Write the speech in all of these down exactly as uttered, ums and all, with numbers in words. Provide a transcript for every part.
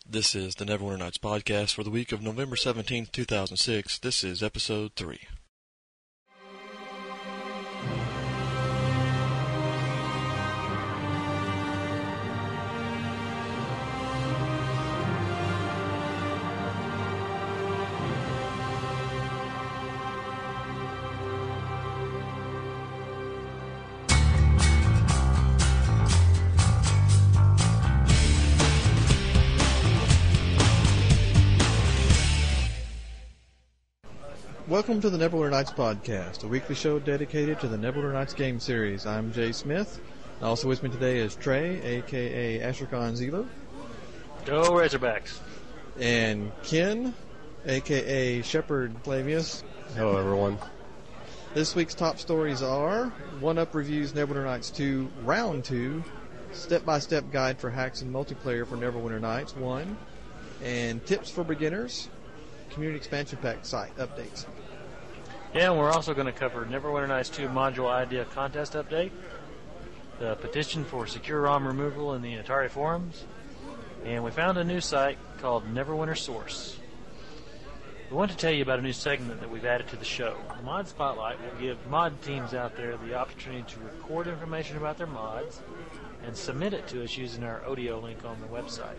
This is the Neverwinter Nights podcast for the week of November seventeenth, two thousand six. This is episode three. Welcome to the Neverwinter Nights podcast, a weekly show dedicated to the Neverwinter Nights game series. I'm Jay Smith. Also with me today is Trey, aka Ashercon Zelo. Go Razorbacks. And Ken, aka Shepherd Flavius. Hello, everyone. This week's top stories are One Up Reviews Neverwinter Nights two, Round two, Step-by-Step Guide for Hacks and Multiplayer for Neverwinter Nights one, and Tips for Beginners, Community Expansion Pack site updates. Yeah, and we're also going to cover Neverwinter Nights two Module Idea Contest update, the petition for secure ROM removal in the Atari forums, and we found a new site called Neverwinter Source. We want to tell you about a new segment that we've added to the show. The Mod Spotlight will give mod teams out there the opportunity to record information about their mods and submit it to us using our audio link on the website.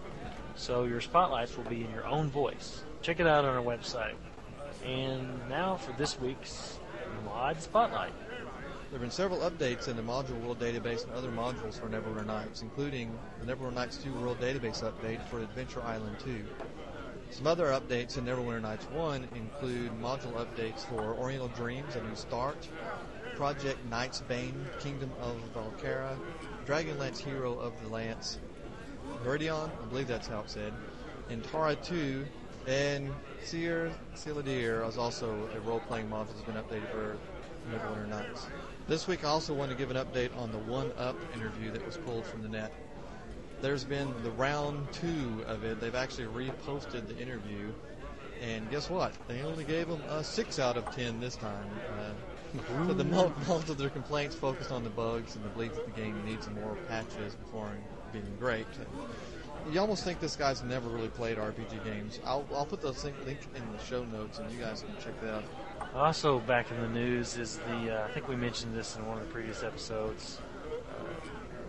So your spotlights will be in your own voice. Check it out on our website. And now for this week's Mod Spotlight. There have been several updates in the Module World Database and other modules for Neverwinter Nights, including the Neverwinter Nights two World Database update for Adventure Island two. Some other updates in Neverwinter Nights one include module updates for Oriental Dreams, A New Start, Project Knight's Bane, Kingdom of Valkyra, Dragonlance Hero of the Lance, Viridion, I believe that's how it's said, and Tara two, and Seer Siladir is also a role-playing module that's been updated for Neverwinter Nights. This week I also want to give an update on the One Up interview that was pulled from the net. There's been the round two of it. They've actually reposted the interview, and guess what? They only gave them a six out of ten this time. Uh, so the mo- most of their complaints focused on the bugs and the belief that the game needs some more patches before being great. You almost think this guy's never really played R P G games. I'll, I'll put the link in the show notes, and you guys can check that out. Also back in the news is the, uh, I think we mentioned this in one of the previous episodes, uh,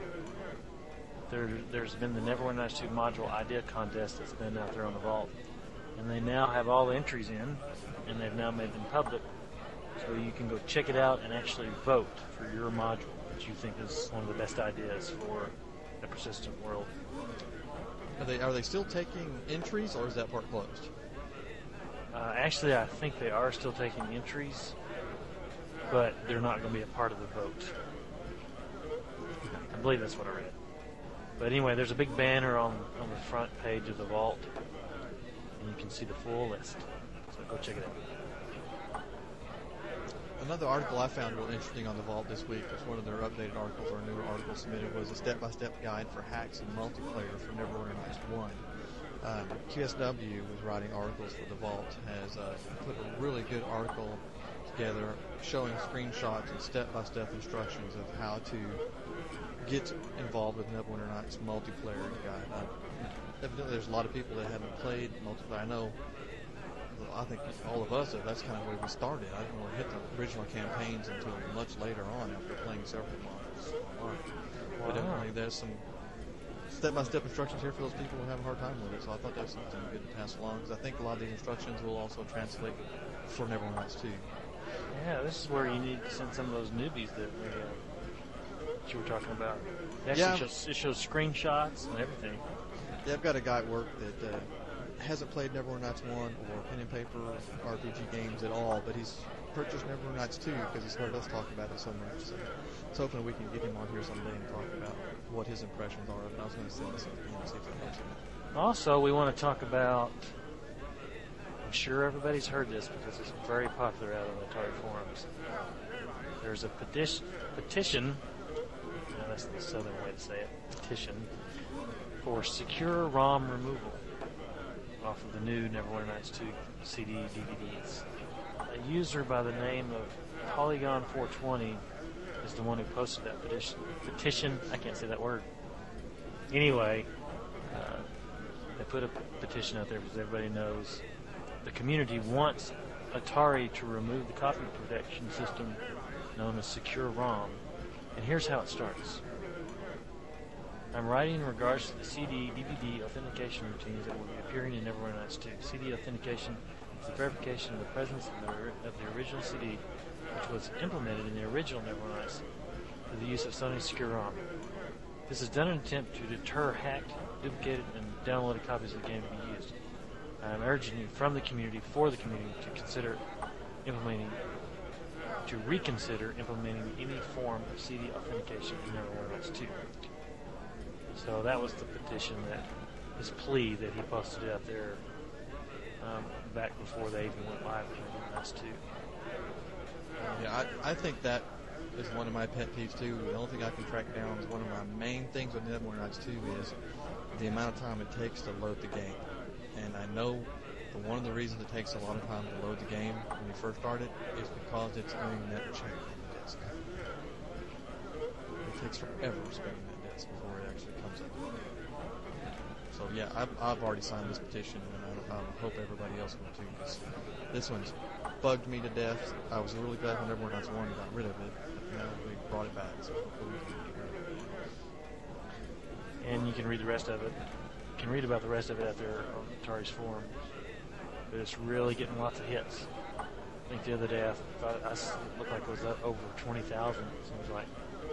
there, there's been the Neverwinter Nights two Module Idea Contest that's been out there on the Vault. And they now have all the entries in, and they've now made them public. So you can go check it out and actually vote for your module that you think is one of the best ideas for a persistent world. Are they are they still taking entries, or is that part closed? Uh, actually, I think they are still taking entries, but they're not going to be a part of the vote. I believe that's what I read. But anyway, there's a big banner on, on the front page of the Vault, and you can see the full list. So go check it out. Another article I found real interesting on the Vault this week was one of their updated articles, or a newer article submitted, was a step-by-step guide for hacks and multiplayer for Neverwinter Nights one. Um, Q S W was writing articles for the Vault, has uh, put a really good article together showing screenshots and step-by-step instructions of how to get involved with Neverwinter Nights multiplayer guide. Uh, evidently there's a lot of people that haven't played multiplayer. I know I think all of us, that's kind of where we started. I didn't really hit the original campaigns until much later on after playing several modules online. Wow. But definitely there's some step-by-step instructions here for those people who have a hard time with it, so I thought that was something good to pass along, because I think a lot of these instructions will also translate for Neverwinter Nights two. Yeah, this is where you need to send some of those newbies that, we, uh, that you were talking about. It actually Yeah. shows, it shows screenshots and everything. Yeah, I've got a guy at work that uh, hasn't played Neverwinter Nights one or pen and paper R P G games at all, but he's purchased Neverwinter Nights two because he's heard us talk about it so much. So it's hoping we can get him on here someday and talk about what his impressions are of it. I was going to send this to him and see if that helps him. Also, we want to talk about, I'm sure everybody's heard this because it's very popular out on the Atari forums. There's a petition, petition no, that's the southern way to say it, petition, for secure ROM removal off of the new Neverwinter Nights two C D D V Ds. A user by the name of Polygon four twenty is the one who posted that petition. Petition, I can't say that word. Anyway, uh, they put a petition out there because everybody knows the community wants Atari to remove the copy protection system known as Secure ROM. And here's how it starts. I'm writing in regards to the C D, D V D authentication routines that will be appearing in Neverwinter Nights two. C D authentication is the verification of the presence of the, of the original C D, which was implemented in the original Neverwinter Nights through the use of Sony's Secure ROM. This is done in an attempt to deter hacked, duplicated, and downloaded copies of the game to be used. I'm urging you from the community, for the community, to consider implementing, to reconsider implementing any form of C D authentication in Neverwinter Nights two. So that was the petition, that his plea that he posted out there um, back before they even went live with Neverwinter Nights two. Yeah, I, I think that is one of my pet peeves too. The only thing I can track down is one of my main things with Neverwinter Nights two is the amount of time it takes to load the game. And I know that one of the reasons it takes a lot of time to load the game when you first start it is because it's doing net check on the disk. It takes forever spinning that disk before it actually comes up. So yeah, I've, I've already signed this petition, and I, I hope everybody else will too, because this one's bugged me to death. I was really glad when Neverwinter Nights one got rid of it, but now we brought it back, so hopefully we can get rid of it. And you can read the rest of it. You can read about the rest of it out there on Atari's forum. But it's really getting lots of hits. I think the other day I thought I s- it looked like it was up over twenty thousand, it seems like.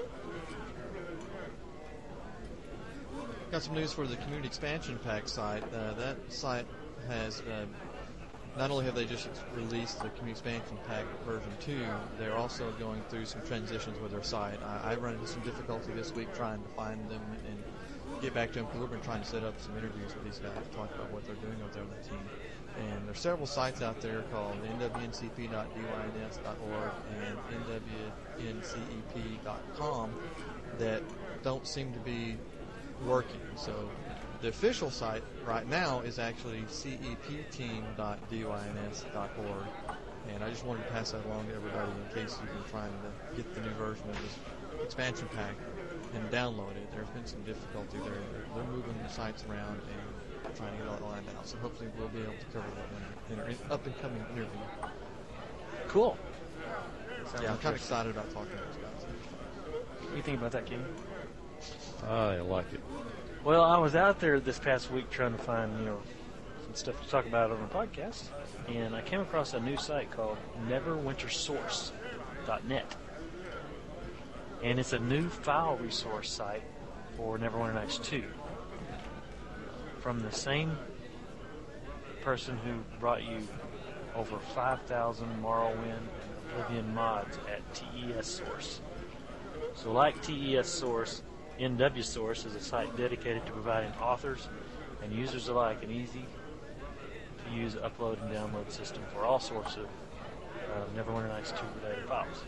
Got some news for the Community Expansion Pack site. Uh, that site has, uh, not only have they just ex- released the Community Expansion Pack version two, they're also going through some transitions with their site. I, I run into some difficulty this week trying to find them and get back to them, because we've been trying to set up some interviews with these guys to talk about what they're doing over there on that team. And there's several sites out there called N W N C P dot D Y N S dot org and N W N C E P dot com that don't seem to be working. So the official site right now is actually C E P team dot D Y N S dot org, and I just wanted to pass that along to everybody in case you've been trying to get the new version of this expansion pack and download it. There's been some difficulty there. They're, they're moving the sites around and trying to get all lined out. So hopefully we'll be able to cover that in our up and coming interview. Cool. Yeah, Sounds I'm kind of interesting. excited about talking to those guys. What do you think about that, King? I like it. Well, I was out there this past week trying to find, you know, some stuff to talk about on the podcast, and I came across a new site called Neverwinter Source dot net. And it's a new file resource site for Neverwinter Nights two. From the same person who brought you over five thousand Morrowind and Oblivion mods at T E S Source. So like T E S Source, N W Source is a site dedicated to providing authors and users alike an easy to use upload and download system for all sorts of uh, Neverwinter Nights two related files.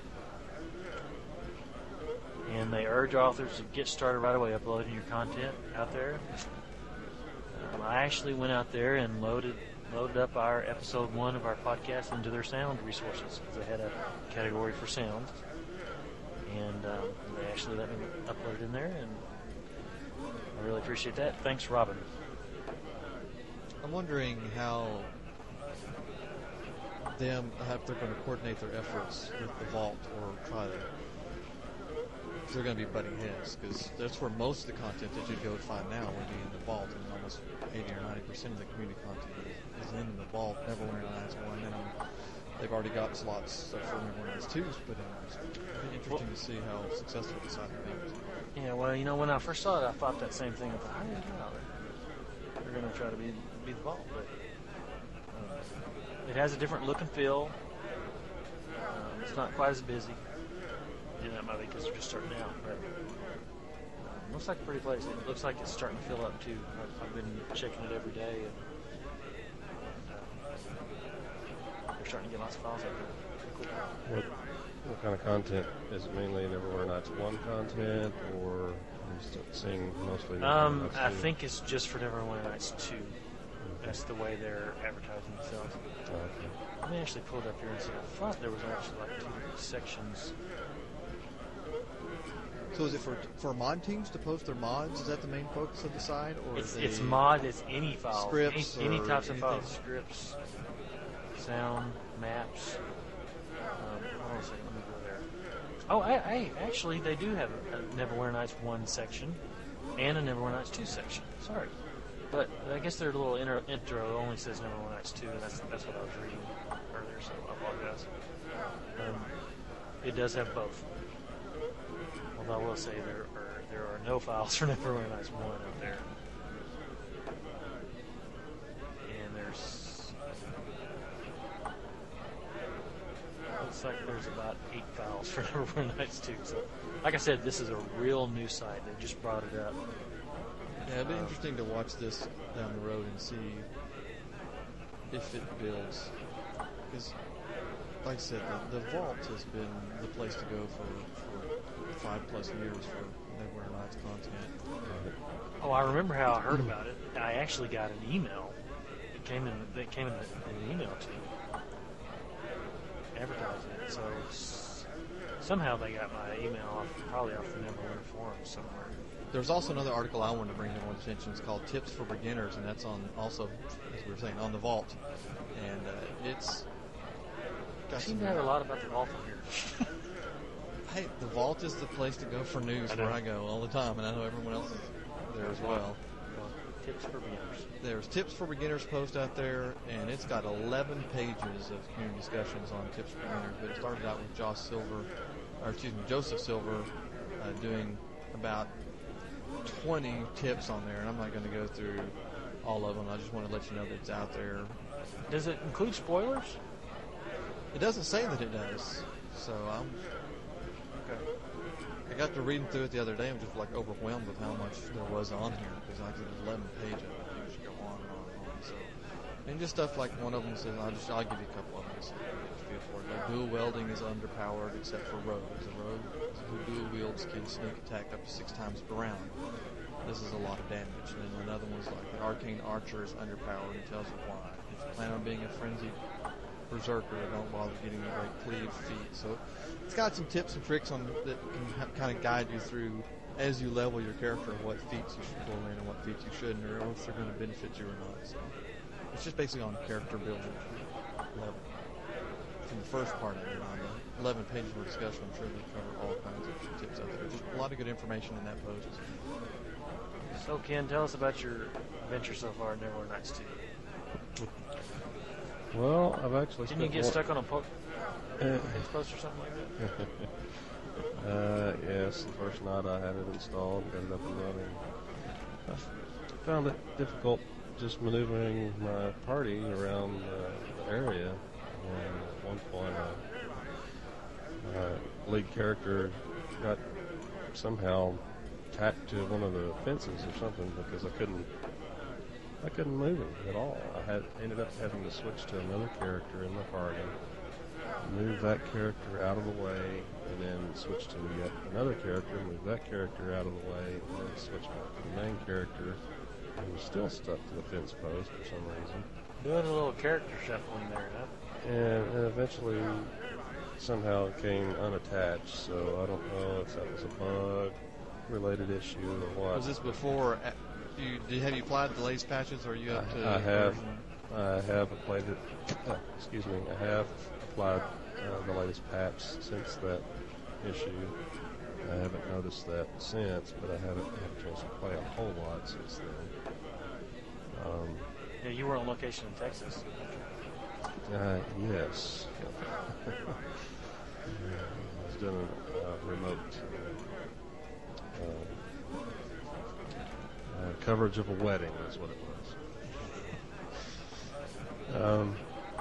And they urge authors to get started right away uploading your content out there. Um, I actually went out there and loaded loaded up our episode one of our podcast into their sound resources, because they had a category for sound. And um, they actually let me upload it in there, and I really appreciate that. Thanks, Robin. I'm wondering how them how they're going to coordinate their efforts with the Vault, or try to. Cause they're going to be butting heads, because that's where most of the content that you'd go and find now would be in the Vault, and almost eighty or ninety percent of the community content is, is in the Vault. Neverwinter Nights one, and they've already got slots for Neverwinter Nights two put in there. So it'll be interesting to see how successful the site becomes. Yeah, well, you know, when I first saw it, I thought that same thing. I thought, oh, yeah, they're going to try to be be the Vault, but uh, it has a different look and feel. Um, it's not quite as busy. Yeah, that might be because they're just starting out, but um, looks like a pretty place. It looks like it's starting to fill up too. I've, I've been checking it every day, and uh, they're starting to get lots of files out there. Pretty cool. What, what kind of content? Is it mainly Neverwinter Nights one content, or are you still seeing mostly Neverwinter Um, Nights I two? think it's just for Neverwinter Nights two. That's the way they're advertising themselves. Oh, okay. Let me actually pull it up here and see. I thought there was actually like two different sections. So So is it for for mod teams to post their mods? Is that the main focus of the site, or It's, is it it's mod. It's any files, scripts any, any or types of anything? files, scripts, sound, maps. Um, hold on a second, let me go there. Oh, I, I actually they do have a, a Neverwinter Nights one section and a Neverwinter Nights two section. Sorry, but I guess their little intro, intro only says Neverwinter Nights two, and that's that's what I was reading earlier. So I apologize. Um, it does have both. Although I will say there are there are no files for Neverwinter Nights one up there. And there's looks like there's about eight files for Neverwinter Nights two. So like I said, this is a real new site. They just brought it up. Yeah, it'd be Um, interesting to watch this down the road and see if it builds. Because, like I said, the, the Vault has been the place to go for, for five plus years for Neverwinter Nights content. Oh, I remember how I heard about it. I actually got an email. It came in. That came in, the, in an email to me, advertising it. So s- somehow they got my email off, probably off the Neverwinter forum somewhere. There's also another article I wanted to bring to everyone's attention. It's called Tips for Beginners, and that's on also, as we were saying, on the Vault. And uh, it's I got seem some. to have a lot about the Vault from here. Hey, the Vault is the place to go for news I know. where I go all the time, and I know everyone else is there as well. Well, tips for beginners. There's Tips for Beginners post out there, and it's got eleven pages of community discussions on Tips for Beginners. But it started out with Josh Silver, or excuse me, Joseph Silver, uh, doing about twenty tips on there, and I'm not going to go through all of them. I just want to let you know that it's out there. Does it include spoilers? It doesn't say that it does, so I'm. Okay. I got to reading through it the other day and was just like overwhelmed with how much there was on here because like there's eleven pages. I think it should go on and on and on. So, and just stuff like one of them says, I'll just I'll give you a couple of them so you get a feel for it. Like dual welding is underpowered except for rogues. A rogue who dual wields can sneak attack up to six times per round. This is a lot of damage. And then another one's like the arcane archer is underpowered and tells you why. If you plan on being a frenzied berserker, don't bother getting a great cleave feat. So it's got some tips and tricks on that can ha- kind of guide you through as you level your character what feats you should pull in and what feats you shouldn't, or if they're going to benefit you or not. So it's just basically on character building level. From the first part of it, on the eleven pages of discussion, I'm sure they cover all kinds of tips out there. Just a lot of good information in that post. So, Ken, tell us about your adventure so far at Neverwinter Nights two. Well, I've actually Didn't you spent get more- stuck on a po- Uh, page post or something like that? uh, yes, the first night I had it installed, got it up and running. I found it difficult just maneuvering my party around uh, the area. And at one point, uh, my lead character got somehow tacked to one of the fences or something because I couldn't I couldn't move him at all. I had ended up having to switch to another character in the party, move that character out of the way, and then switch to yet another character, move that character out of the way, and then switch back to the main character, and was still stuck to the fence post for some reason. Doing a little character shuffling there, huh? And, and eventually somehow it came unattached, so I don't know if that was a bug related issue or what. Was this before uh, you did? Have you applied the latest patches, or are you up I, to? I have version- I have applied it uh, excuse me, I have applied uh, the latest patch since that issue. I haven't noticed that since, but I haven't had a chance to play a whole lot since then. Um, Yeah, you were on location in Texas. Uh, yes. Yeah. I was doing a uh, remote uh, uh, coverage of a wedding, is what it was. Um,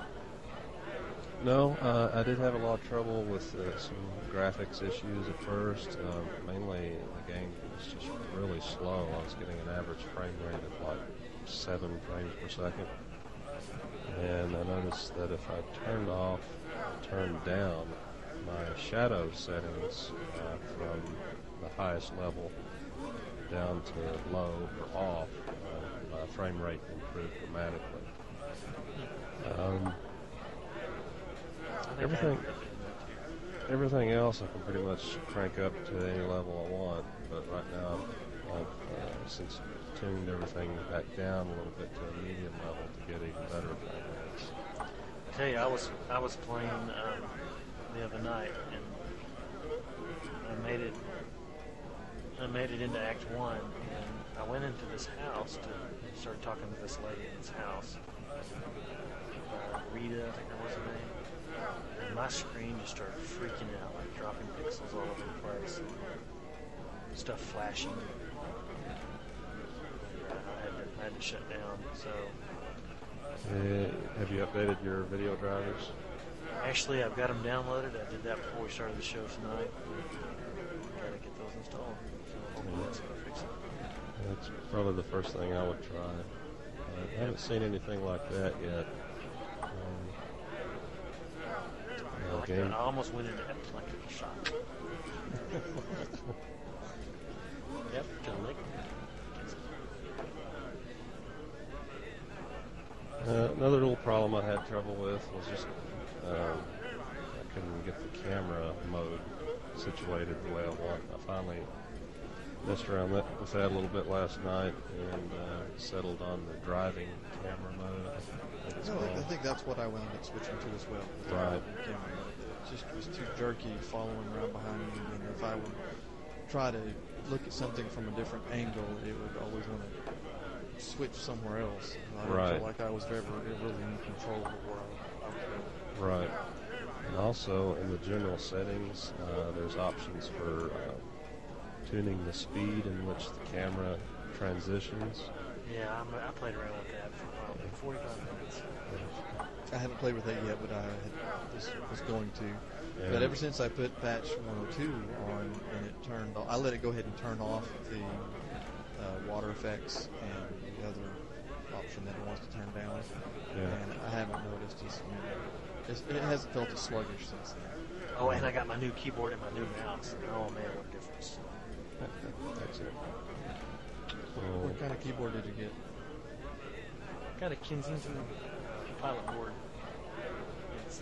no, uh, I did have a lot of trouble with uh, some graphics issues at first. Uh, mainly, the game was just really slow. I was getting an average frame rate of like seven frames per second. And I noticed that if I turned off, turned down my shadow settings uh, from the highest level down to low or off, uh, my frame rate improved dramatically. Um, I think I Everything- have that too. everything else I can pretty much crank up to any level I want, but right now I've uh, since tuned everything back down a little bit to a medium level to get even better frame rates. I tell you, I was I was playing um, the other night, and I made it. I made it into Act One, and I went into this house to start talking to this lady in this house. Uh, Rita, I think that was her name. And my screen just started freaking out, like dropping pixels all over the place, stuff flashing. And, uh, I had to, I had to shut down. So Uh, have you updated your video drivers? actually, I've got them downloaded. I did that before we started the show tonight. Got to get those installed. So hopefully that's going to fix it. That's probably the first thing I would try. I haven't seen anything like that yet. Um, I, like game. that. I almost went into electrical shock. Yep, John Lake. Uh, another little problem I had trouble with was just um, I couldn't get the camera mode situated the way I want. I finally messed around that, with that a little bit last night and uh, settled on the driving camera mode. I think it's No, I called. think that's what I wound up switching to as well. was the Right. driving camera mode. It just was too jerky following around behind me, and if I would try to look at something from a different angle, it would always want to switch somewhere else. I didn't Right. feel like I was ever really in control of where I, I was going. Right. And also in the general settings, uh, there's options for uh, tuning the speed in which the camera transitions. Yeah, I'm, I played around with that for probably forty-five minutes. I haven't played with that yet, but I had, was, was going to. Yeah. But ever since I put patch one oh two on and it turned off, I let it go ahead and turn off the uh, water effects and the other option that it wants to turn down. Yeah. And I haven't noticed it's, you know, it's, it hasn't felt as sluggish since then. Oh, and I got my new keyboard and my new mouse. Oh man, what a difference! That's it. So, What kind of keyboard did you get? Got a Kensington pilot board. It's uh,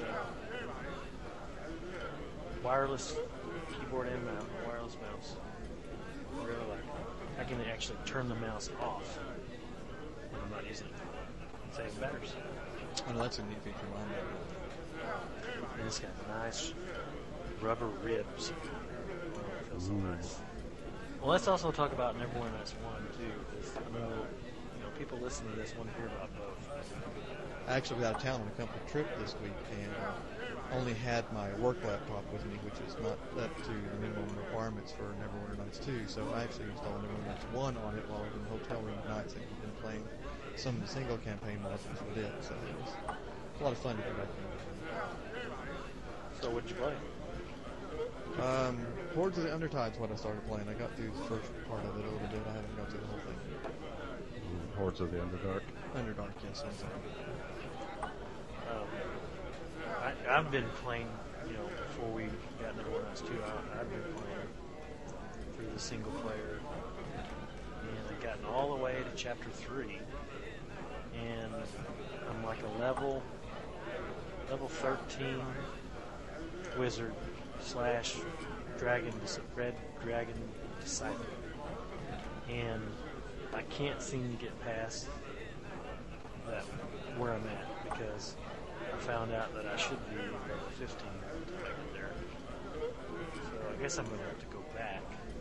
wireless keyboard and mouse, wireless mouse. I really like it. I can actually turn the mouse off when I'm not using it. It saves batteries. I know that's a neat feature. Mine never. And it's got nice rubber ribs. Oh, it feels so Ooh. nice. Well, let's also talk about Neverwinter Nights one too, because I know, you know people listening to this want to hear about both. I actually got out of town on a company trip this week and only had my work laptop with me, which is not up to the minimum requirements for Neverwinter Nights two. So I actually installed Neverwinter Nights one on it while I was in the hotel room at nights and been playing some of the single campaign modules with it. So it was a lot of fun to go back in. So, what'd you play? Um, Hordes of the Undertide is what I started playing. I got through the first part of it a little bit. I haven't got through the whole thing. Hordes of the Underdark. Underdark, yes, I'm sorry. Um, I, I've been playing, you know, before we got Neverwinter Nights two, I, I've been playing through the single player, and I've gotten all the way to chapter three, and I'm like a level, level thirteen wizard slash dragon, red dragon disciple, and I can't seem to get past that where I'm at because I found out that I should be level fifteen to make it there. So I guess I'm going to have to go back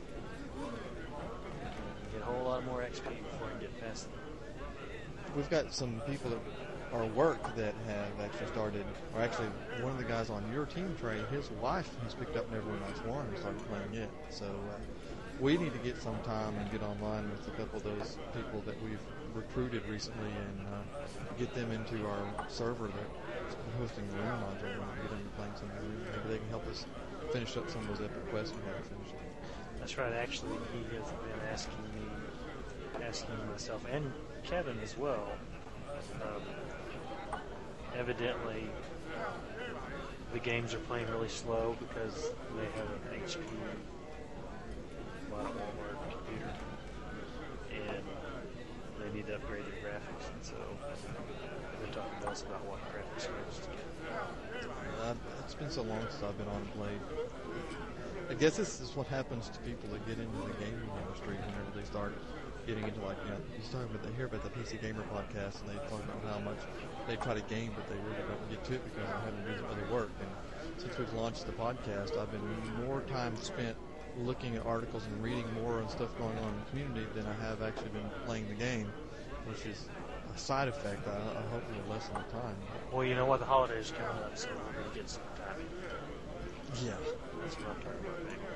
and get a whole lot more X P before I can get past it. We've got some people at our work that have actually started, or actually one of the guys on your team, Trey, his wife has picked up Neverwinter Nights one and started playing it. So uh, we need to get some time and get online with a couple of those people that we've recruited recently and uh, get them into our server that's hosting the room module and get them playing some of the room. Maybe they can help us finish up some of those epic quests we haven't finished yet. That's right. Actually, he has been asking me, asking myself, and Kevin as well. Um, evidently, the games are playing really slow because they have an H P bought a Walmart computer, and they need to upgrade their graphics. And so they've been talking to us about what graphics cards to get. Uh, It's been so long since I've been on and played. I guess this is what happens to people that get into the gaming industry whenever they start getting into, like, you know, you start with the, hear about the P C Gamer podcast, and they talk about how much they try to game, but they really don't get to it because they're having to do some other work. And since we've launched the podcast, I've been more time spent looking at articles and reading more on stuff going on in the community than I have actually been playing the game, which is a side effect. I, I hope will lessen the time. Well, you know what? The holidays are coming up, so we're going to get some time. Yeah. That's what I'm talking about, baby.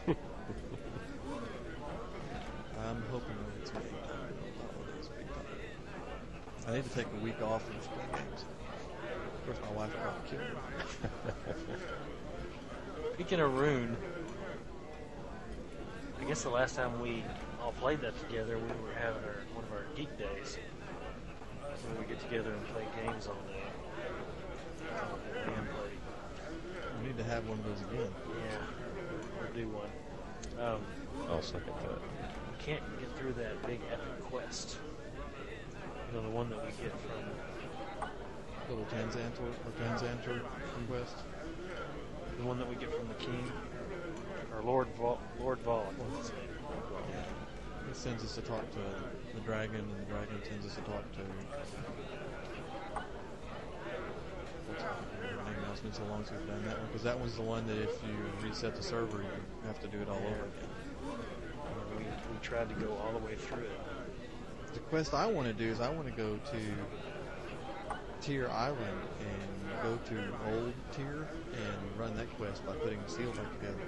I'm hoping that it's game time. Holidays, big time. I need to take a week off and just play games. Of course, my wife will probably kill me. Speaking of Rune, I guess the last time we all played that together, we were having our one of our geek days, where we get together and play games all day. Gameplay. We need to have one of those again. Yeah, we'll do one. Um, I'll second that. we can't get through that big epic quest. You know, the one that we get from Little Tanzantor or Tanzantor quest. the one that we get from the king, or Lord Vol, Lord Vol, what's his name? Yeah. He sends us to talk to the dragon, and the dragon sends us to talk to. What's her name now? It's been so long since we've done that one, because that one's the one that if you reset the server, you have to do it all over again. Uh, we we tried to go all the way through it. The quest I want to do is I want to go to Tier Island and go to Old Tier and run that quest by putting the seal back together.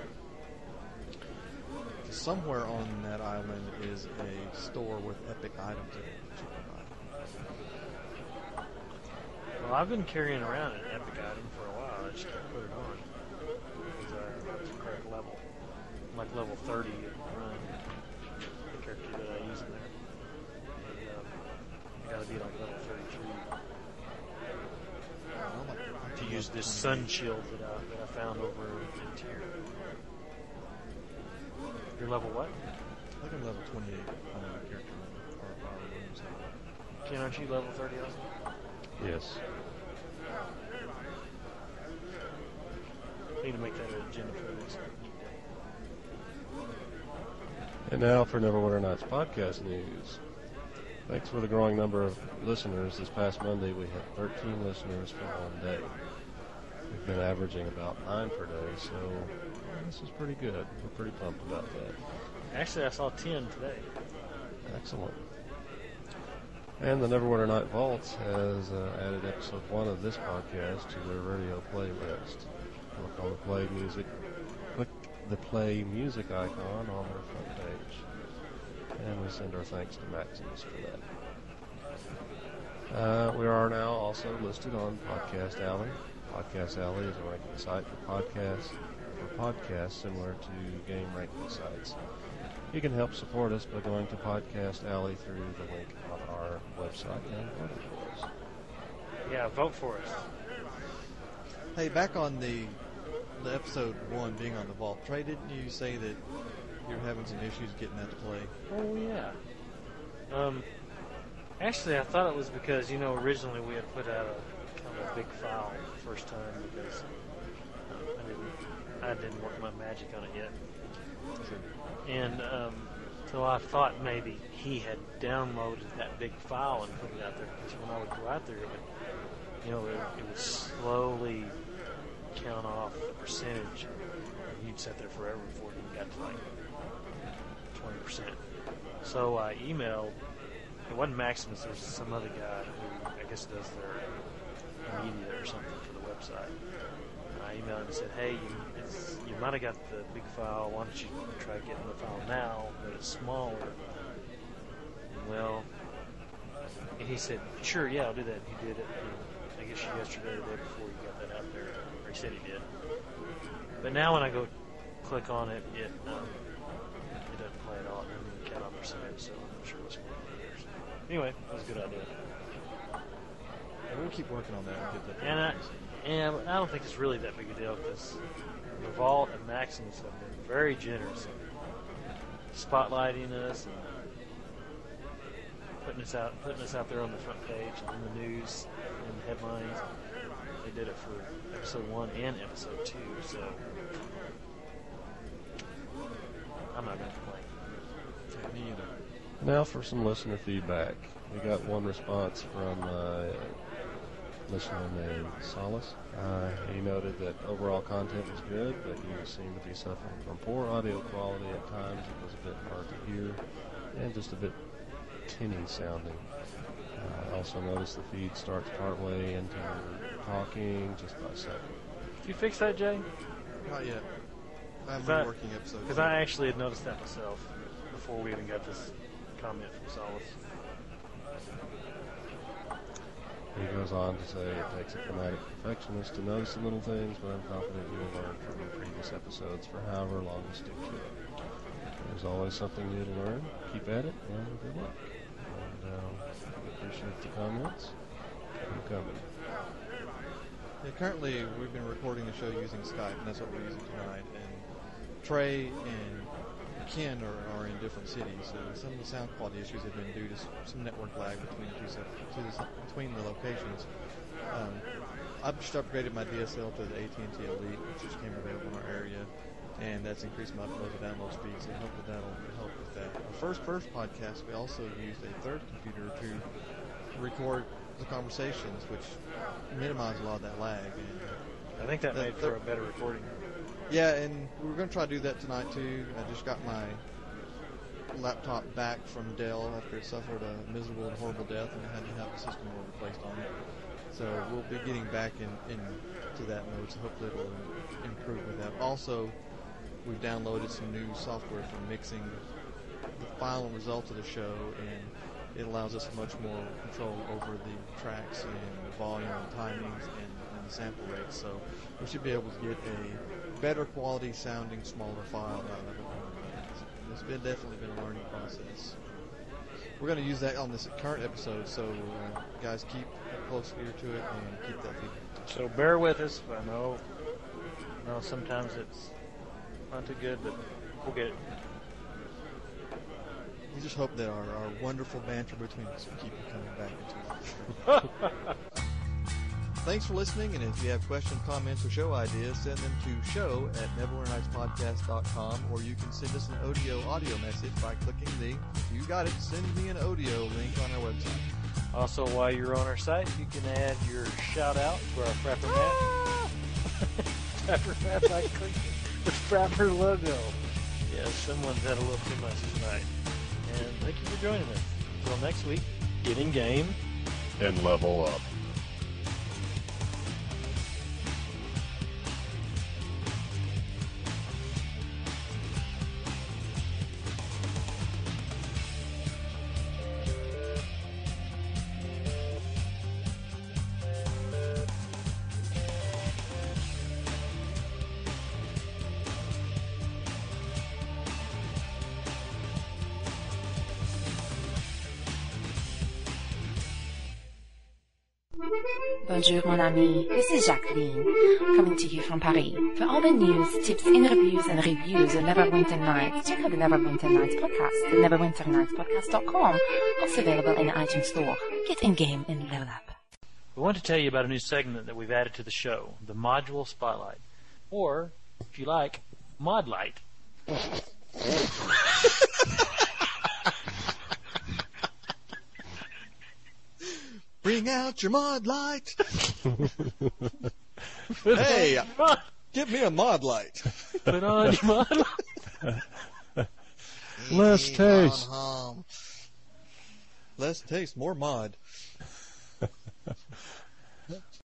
Somewhere on that island is a store with epic items in it that you can buy. Well, I've been carrying around an epic item for a while. I just can't put it on because I'm not the correct level. I'm like level thirty and run the character that I use in there. And um, I gotta be like level thirty-three I'm like, to use this sun shield that I, that I found over in Tier. You're level what? I think I'm level twenty-eight on my character or our rooms. Ken, aren't you level thirty also? Yes. I need to make that an agenda for the next week day. And now for Neverwinter Nights podcast news. Thanks for the growing number of listeners. This past Monday we had thirteen listeners for one day. We've been averaging about nine per day, so this is pretty good. We're pretty pumped about that. Actually, I saw ten today. Excellent. And the Neverwinter Night Vaults has uh, added episode one of this podcast to their radio playlist. Click on the play music. Click the play music icon on their front page. And we send our thanks to Maximus for that. Uh, we are now also listed on Podcast Alley. Podcast Alley is a ranking site for podcasts, for podcasts similar to game ranking sites. You can help support us by going to Podcast Alley through the link on our website and voting for us. Yeah, vote for us. Hey, back on the the episode one being on the vault, Trey, didn't you say that you're having some issues getting that to play? Oh yeah. Um, actually, I thought it was because you know originally we had put out a kind of a big file the first time because uh, I didn't I didn't work my magic on it yet, Sure. and um, so I thought maybe he had downloaded that big file and put it out there because when I would go out there, it would you know it, it would slowly count off the percentage, and you'd sit there forever before you got to like twenty percent. So I emailed, it wasn't Maximus, there was some other guy who I guess does their media or something for the website. And I emailed him and said, hey, you, it's, you might have got the big file, why don't you try getting the file now, but it's smaller. And well, and he said, sure, yeah, I'll do that. And he did it, and I guess yesterday or the day before he got that out there, or he said he did. But now when I go click on it, it um, it doesn't play at all. It doesn't even count on percentage, so I'm not sure what's going on there. So, anyway, that was a good idea. And we'll keep working on that and get that. And I, and I don't think it's really that big a deal because the Vault and Maximus have been very generous in spotlighting us and putting us out, putting us out there on the front page and in the news and the headlines. They did it for episode one and episode two, so I'm not going to complain. Yeah, me either. Now for some listener feedback. We got one response from uh, listener named Solace. Uh, he noted that overall content was good, but he seemed to be suffering from poor audio quality at times. It was a bit hard to hear and just a bit tinny sounding. I uh, also noticed the feed starts partway into talking just by a second. Did you fix that, Jay? Not yet. I haven't I- been working episodes. Because I actually had noticed that myself before we even got this comment from Solace. He goes on to say it takes a fanatic perfectionist to notice the little things, but I'm confident you will learn from the previous episodes for however long you stick to it. There's always something new to learn. Keep at it, and good luck. And uh, we appreciate the comments. Keep them coming. Yeah, currently, we've been recording the show using Skype, and that's what we're using tonight. And Trey and Ken are, are in different cities, so some of the sound quality issues have been due to s- some network lag between the two sep- to the, between the locations. Um, I've just upgraded my D S L to the A T and T Elite, which just came available in our area, and that's increased my upload and download speed, so I hope that that'll help with that. Our first first podcast, we also used a third computer to record the conversations, which minimized a lot of that lag. And I think that The- made for a better recording. yeah, and we were going to try to do that tonight too. I just got my laptop back from Dell after it suffered a miserable and horrible death, and I had to have the system board replaced on it. So we'll be getting back in, in to that mode, so hopefully it'll improve with that. Also, we've downloaded some new software for mixing the final result of the show, and it allows us much more control over the tracks and the volume and timings and, and the sample rates. So we should be able to get a better quality sounding, smaller file out of it. It's been definitely been a learning process. We're going to use that on this current episode, so uh, guys, keep a close ear to it and keep that feedback. So bear with us. I know, I know sometimes it's not too good, but we'll get it. We just hope that our, our wonderful banter between us will keep you coming back into it. Thanks for listening, and if you have questions, comments, or show ideas, send them to show at neverwinter nights podcast dot com, or you can send us an audio audio message by clicking the, you got it, send me an audio link on our website. Also, while you're on our site, you can add your shout out to our Frapper map. Frapper map by clicking the Frapper logo. Yes, someone's had a little too much tonight. And thank you for joining us. Until next week, get in game. And level up. Bonjour mon ami, this is Jacqueline, coming to you from Paris. For all the news, tips, interviews, and reviews of Neverwinter Nights, check out the Neverwinter Nights podcast at neverwinter nights podcast dot com, also available in the iTunes Store. Get in-game and level up. We want to tell you about a new segment that we've added to the show, the Module Spotlight. Or, if you like, Modlight. Bring out your mod light. Hey, give me a mod light. Put on your mod light. Less Hey, taste. hum, hum. Less taste, more mod.